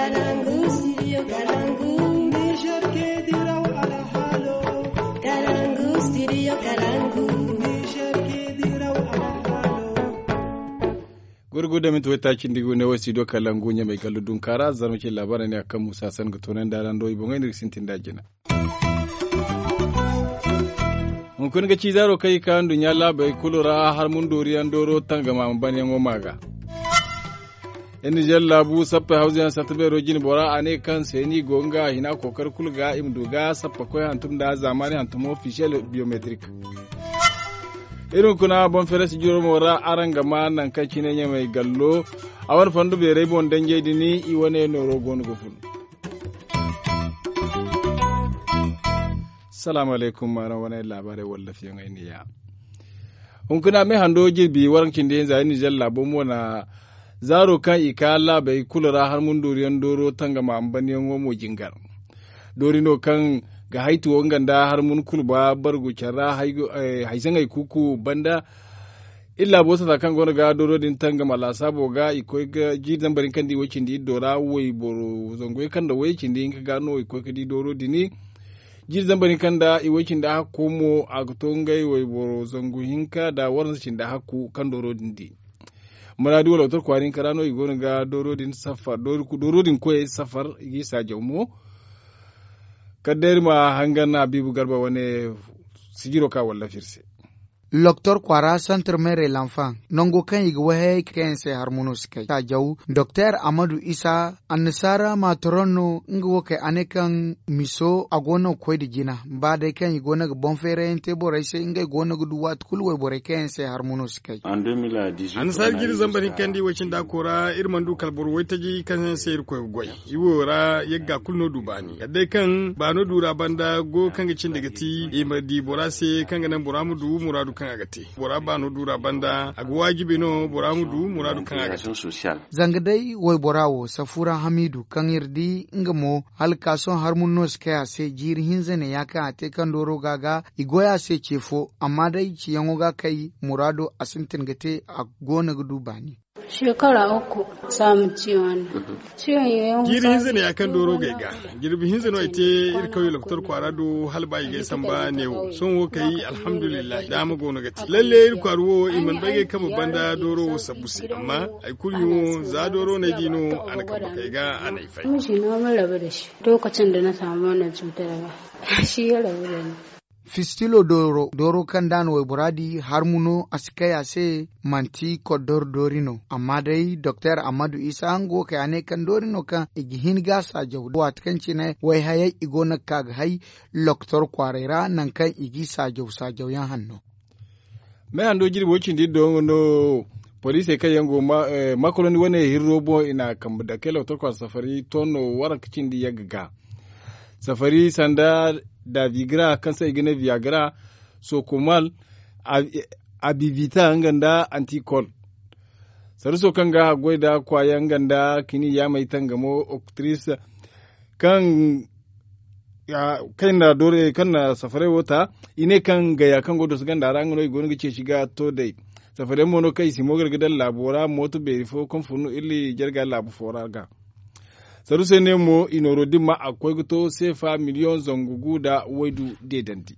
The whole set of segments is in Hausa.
Kalangu, studio Kalangu. Niger ke diraw ala halo. Kalangu, studio Kalangu. Niger ke diraw ala halo. Gurguda min tuwata kin digo ne wasi do Kalangu nya mai kalludun kara zarmuke labaran ne akan Musa San ga tonan da ran do ibon ne sintin dajina. Mun kun ga ci zaro kai kan dunya labai kulura har mun doriyan doro tangama mun bane ngomaga. En jella bu sappa hausian satbe rojin bora ane kan seni gonga hina kokar kulga imduga sappa koy hantum da zamani hantum official biometric. Irin kuna bon fere si juro mora aranga manan kacine nya mai gallo awar fandu be rebon danje dini I wane no rogon gofun. Assalamu alaikum mara wane labare wallafi yan ainiya. Kuna me hando jirbi warankin da yanzu ni jalla bo mona zaro kan ikala bai kulura har mun doriyan doro tanga ma ambaniyan womo jingar. Dorino kan ga haitu wanganda har mun kulba bargu kyarra haisan ai kuku banda illa bosa da kan gona ga doro din tanga mala sabo ga ikoi ga jidan barin kan di wacin di dora woi boro zongoy kan da wacin di ka gano ikoi ka di doro dini jidan barin kan da iwacin da komo a tongai woi boro zongo hinka da waran cin da haku kan doro din di muradi wala tor kwarin karano igona ga doro din safar doro din koy safar igi sa jawmo kadder ma hangana bibu garba wane sigiro ka walla firse Docteur Kwara Centre Mère l'Enfant nongo kan igi wahe kense harmonus kai ta jaw Docteur Amadou Isa annasara matrono ngi woke anekan miso agona koydi jina ba dai kan igona ga bon fere ente boray se ngai gona gudu wat kulwe bore kense harmonus kai en 2018 ansar giri zambarin kandi wacin da kora irman du kalbur waitaji kan sayir koy goy iwora yagga kulno dubani kadai kan bano dura banda go kan gicin daga ti imadi borase kan ganan buramudu muradu kan agati bora bano dura banda agwajibe no buramudu muradu kan agati zangadai woy borawo safura hamidu kan yirdi ngamo halkason harmonos kaya se jiri hinzane yaka ate kan doro gaga igoya se chefo amma dai ciyango ga kai murado asintin gate a gona gudu bani shekara uku samun ciwon yayin jiri hinze ne akan doro gaiga girbi hinze no ite irkawai loktor kwarado halba yi gaisan ba ne sun wo kai alhamdulillah da mu gona gati lalle irkwarwo iman bage kama banda doro sabusi amma ai kuriyo za doro na dino an kaba kai ga anai fai miji na mun rabu da shi lokacin da na samu wannan cutar ba shi ya rabu da ni Fistilo doro kan dan wai buradi harmuno askaya se manti kodor dorino amma dai Dr. Amadu Isa ango kai ane kan dorino kan igihin gasa jawdo wat kan cine wai hayai igona kag hay Dr. Kwarera nan kan igi sa jaw yan hanno me ando jiri wocin di no police kai yango makoloni wane hirrobo ina kan da kai Dr. Kwar safari tono warakicin di yagaga safari sanda da vigra kansa igine viagra so kumal abivita nganda anticol saruso kanga goida kwaya nganda kini ya mai tangamo octrice kan ya kaina dore kana safare wota ine kan ga ya kan godo su ganda rangano igonu gice shiga to dai safare mono kai simogar gidan labora moto berifo konfunu illi jarga labu foraga saruse ne mo inoro dimma akwai guto sefa miliyon zangugu da waidu dedanti.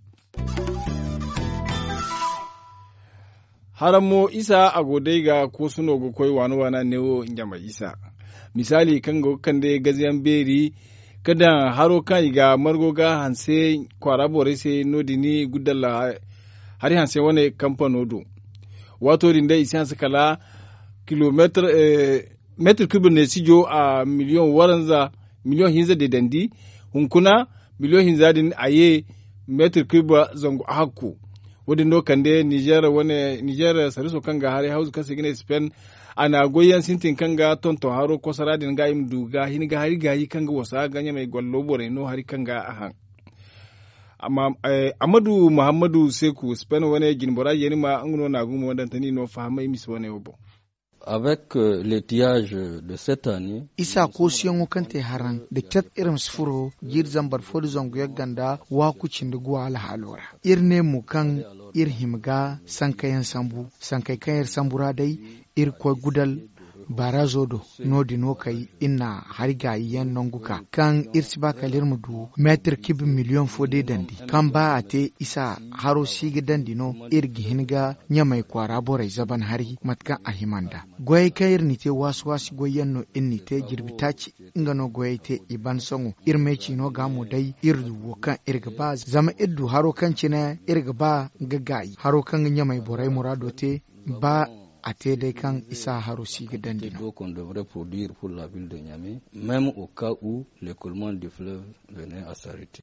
Haramo isa a godai ga ko suno go koi wani wana newo nyama isa. Misali kan go kan de gaziyan beri kada haro kan ga margoga hanse kwarabore se nodini gudalla hari hanse wane kampanodo. Wato rinda isa kala kilometer metri kubin ne sijo a miliyon waranza miliyon hinza de dandi hunkuna miliyon hinza din aye metri kuba zango hakku wadin do kande Niger sariso kanga hari house kase gine Spain ana goyen sintin kanga tonto haro ko saradin ga im duga hin ga hari gayi kanga wasa ganya mai gollo bore no hari kanga ahan amma Amadu Muhammadu Seku Spain wane ginbora yenima anguno na gumo wadantani no fahama imis wane obo. Avec l'étiage de cette année, isa ko siyan kante haran da ket irin sfuro gir zambar fod zongo ganda wa ku cindugo ala halora irne mu kan ir himga sankayan sambu sankay kayar sambura dai ir ko gudal barazodo no dino kai ina harga yan nonguka kan irsi ba kalir mudu metr kib million fode dandi kan ba ate isa haro sigi dandi no irgi hinga nyamai kwara borai zaban hari matka ahimanda goy kayir ni te waswasi goyen no inni te girbitaci ingano goy te iban songo irmeci no gamo dai irdu wokan irga ba zama iddu haro kan cina irga ba gagai haro kan nyamai borai murado te ba a dai kan isa harusi ga dandina. Qu'on devrait produire pour la ville de Niamey, même au cas où l'écoulement du fleuve venait à s'arrêter.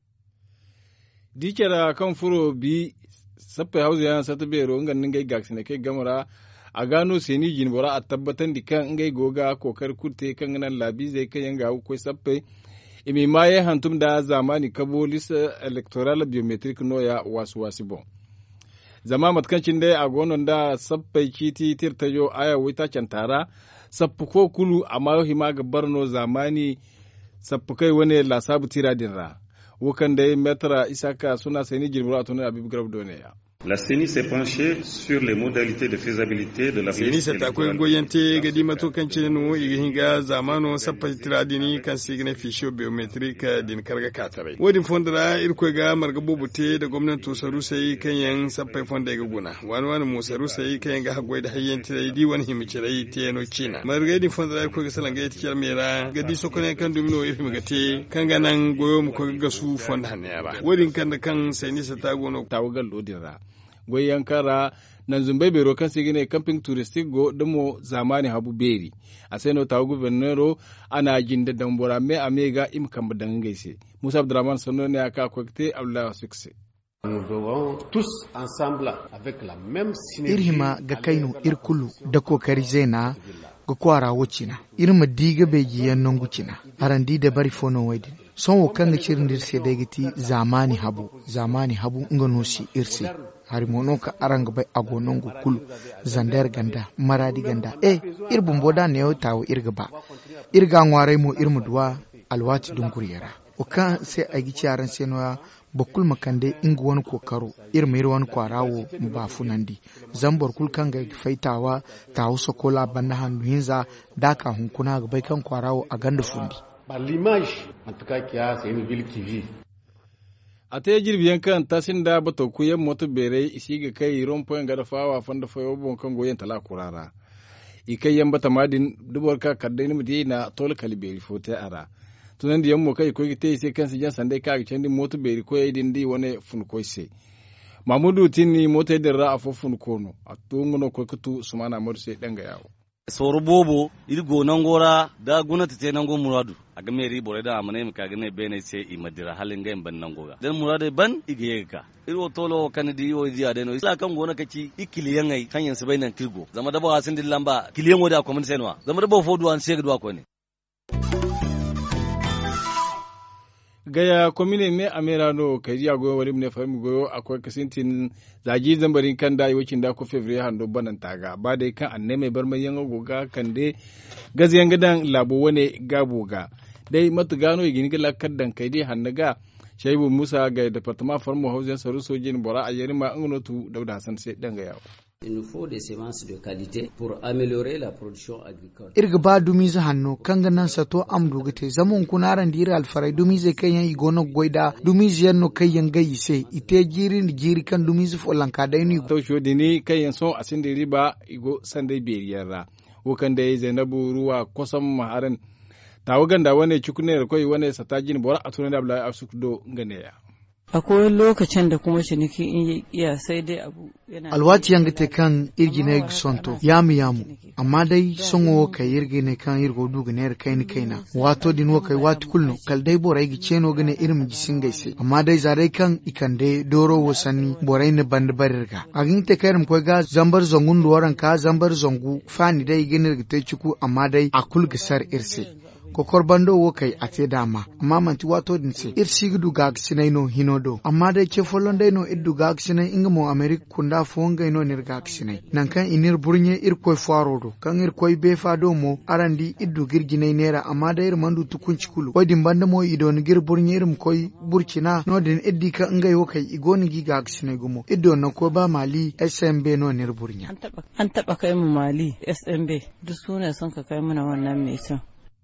Dikera kan furo bi sappe hausa yana sata bero ngan ngai gaksine kai gamara a gano seni jin bora a tabbatan di kan ngai goga kokar kurte kan nan labi zai kai yanga ko sappe imi maye hantum da zamani kabolis electoral biometric noya wasu bon. Zama matkancin dai a gonon da sabbai kiti tirtayo aya wita cantara sappu ko kulu amma hima ga barno zamani sappu kai wani lasabu tiradin ra wukan dai metra isaka suna sani jirbura a tunan abin garab doniya. La CENI s'est penchée sur les modalités de faisabilité de la CENI s'est akwai goyente ga di matokan cinenu iginga zamano sappa tiradini kan signe fichier biometrique din karga katare wodin fondara irko ga marga bobute da gwamnati saru sai kan yan sappa fonda ga guna wani mu saru sai kan ga hagwai da hayyan tirai di wani himicirai teno China marga din fondara irko ga salanga yati kirmera ga di sokone kan domino ifim ga te kan ga nan goyo mu ko ga su fonda hanaya wodin kan da kan CENI sa tagono tawagal lodira goyen kara nan zumbai bero kan sigine camping touristic go demo zamani habu beri a sai no tawo gubernero ana jinda dambora me amega im kan badan gaise Musa Abdurrahman Sanno ne aka kwakte Allah success nous devons tous ensemble avec la même synergie irhima ga kainu irkulu da kokari zaina ga kwara wucina irma diga beji yan nongucina arandi da bari fono waidi son wo kan cirin dirse da giti zamani habu ngano si irse hari mono ka aranga bai agonongo kulu zandar ganda maradi ganda irbun boda ne yau tawo irga ngwarai mo irmu duwa alwati dunkuriyara o kan sai a gici yaran senoya bakul makande ingu wani kokaro irma wani kwarawo ba funandi zambar kul kan ga faitawa tawo sokola banda hannu hinza daka hunkuna ga bai kan kwarawo a ganda fundi par l'image en tout cas qu'il y a c'est une ville qui vit. A ta jirbiyan kan tasin da bato kuyen moto bere isi ga kai rompoyin ga da fawa fanda fayo bon kan goyen tala kurara ikai yan bata madin dubar ka kadai ni mudi na tol kaliberi fote ara tunan da yammo kai ko gite sai kan sijan sandai ka ga candi moto bere ko yidin di wone fun koise mamudu tinni moto da ra afofun kono a tunguno ko kutu sumana morse danga yawo soro bobo irgo nangora da gunata te nango muradu aga meri bore da amane ka gane bene se imadira halin ga ban nangoga dan muradu ban igeyeka irwo tolo kan di yo di adeno isa kan gona kaci ikiliyan ai kan yansu bainan kirgo zama da ba hasin dillan ba kiliyan wada ko mun senwa zama da ba fodu an se gudwa ko ne gaya komine me amerano kariya goyo wali ne fami goyo akwai kasintin zaji zambarin kan da yokin da ko fevrier hando banan taga ba dai kan anne mai bar mayan goga kan de gaziyan gadan labo wane gaboga dai matu gano gini gala kaddan kai dai hannaga Shaibu Musa ga departement farmo hausen saru sojin bora a yarima ngonotu Dauda Hassan sai dan ga yawo. Il nous faut des semences de qualité pour améliorer la production agricole. Irga ba dumiza hanno kanga nan sato am dogete zaman kunaran dira alfarai dumize kayan igono goida dumize yanno kayan gayi sai ite jiri kan dumize folanka da ni to shodi ni kayan so asinde riba igo sande beriyara wokan da Zainabu ruwa kosam maharan tawagan da wane cikuner koi wane satajin bora atuna da Abdullahi Asukdo nganeya. Akwai lokacin da kuma ciniki in iya sai dai abu yana alwati yanga te kan irgine sonto yamu amma dai songo kai irgine kan irgo duga ne kaina wato dinwo kai watu kulno kal dai borai gi ceno gane irin gisin gaise amma dai zarai kan ikande doro wasani borai ne band barirga agin te kairim ko ga zambar zongun duwaran ka zambar zongu fani dai gine te ciku amma dai akul gisar irse kokor bando wo kai ate dama amma manti wato din se ir sigdu gag sinai no hinodo amma dai ke folon dai no iddu gag sinai inga mo america kunda fonga no nir gag sinai nan kan inir burnye ir koy farodo kan ir koy be fado mo arandi iddu girginai nera amma dai ir mandu tukunci kulu wadin banda mo idon gir burnye irum koy burkina no din iddi ka inga wo kai igoni gi gag sinai gumo iddo no ko ba mali SMB no nir burnya an taba kai mu mali SMB duk sune son ka kai mana wannan mai son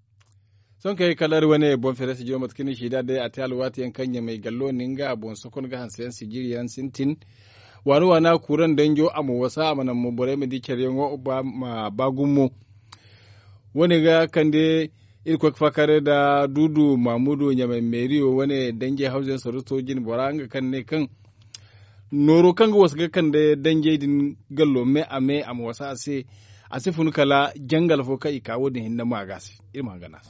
son kai kalar wani bon feresi jo matkini shida dai a tal wati yan kanya mai gallo ninga bon sokon ga hansen sigiriyan sintin wani wana kuran danjo amu wasa amanan mu bore mi dikere ngo ba ma bagummo wani ga kande ilkwak fakare da dudu mamudu nyamai meriyo wani dange hausen saruto jin boranga kan ne kan noro kan wasu ga kan da dange din gallo me ame amu wasa ase funu kala jangal fo kai kawo din hinna magasi irma ganas.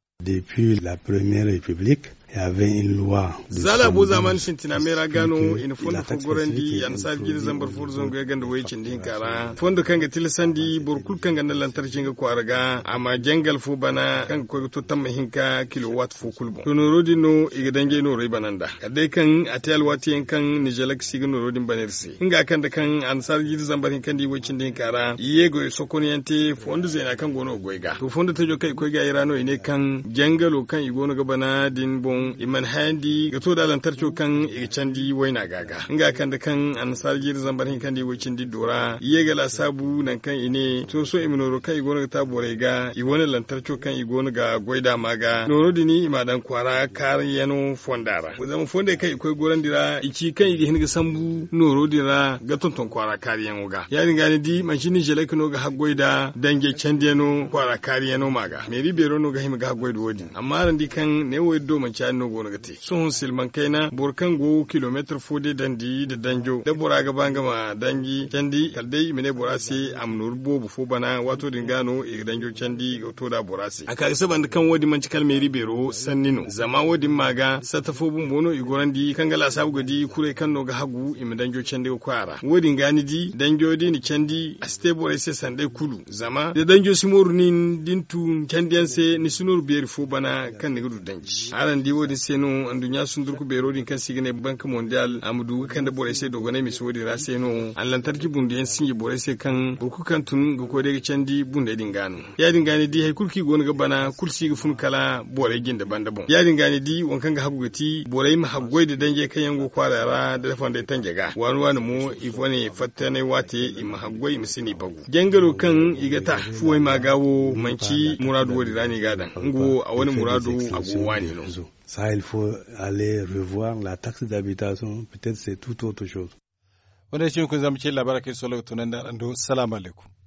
Depuis la première république, il y avait une loi. Zala bo zaman shintina mera gano in fondo fogorendi an sargir zambar furzon ga ganda wai cindin kara fondo kanga tilsandi burkul kanga na lantarki ga kwaraga amma jangal fu bana kan ko to tamma hinka kilowatt fu kulbo to no rodino iga dange no roi bananda kadai kan atel wati en kan nijelak signo rodin banersi inga kan da kan an sargir zambar hinkan di wai cindin kara yego sokoni yante fondo zena kan gono goiga to fondo tajo kai ko ga irano ine kan jangalo kan igono ga bana din bon iman handi ga to da lantarki kan candi waina gaga inga kan da kan an sargir zambar hin kan di wicin di dora iye ga la sabu nan kan ine to so iminoro kai gona ta bore ga i wona lantarki kan i gona ga goida maga noro dini ima dan kwara kar yano fondara zama fonde kai koi goran dira ici kan i hin ga sambu noro dira ga tonton kwara kar yano ga ya ringa ni di machini jele kino ga goida dange candi yano kwara kar yano maga meri bero no ga him ga goida wodi amma ran di kan ne wodo man no gono gate son silman kaina burkan go kilometer fode dandi da danjo da bora ga banga ma dangi candi kaldai mene borasi amnur bobu fo bana wato dingano e danjo candi to da borasi aka saban kan wodi man cikal meri bero sannino zama wodi maga satafo bun bono i gorandi kangala sabu gadi kure kan no ga hagu imi danjo candi ko kwara wodi ngani di danjo di ni candi aste borasi sande kulu zama da danjo simoru nin dintu candianse ni sunur beri fo bana kan ne gudu danji arandi wodi seno andunya sundurku bero din kan sigine banque mondial amudu kan da bore sai dogone mi sodi ra seno an lantarki bunde en singi bore sai kan burku kan tun go ko de candi bunde din ganu ya din gani di hay kulki gon ga bana kulsi ga fun kala bore gin da banda bon ya din gani di won kan ga hagugati bore mi haggoi da dange kan yango kwarara da fande tanje ga wani wani mo ifone fattane wate im haggoi mi sini bagu jangalo kan igata fuwai magawo manci muradu wodi rani gadan ngo a wani muradu abu wani no. Ça, il faut aller revoir la taxe d'habitation. Peut-être c'est tout autre chose. Wanda shi kun zama ce labarai kai solo tunan da ando. Salamu alaikum.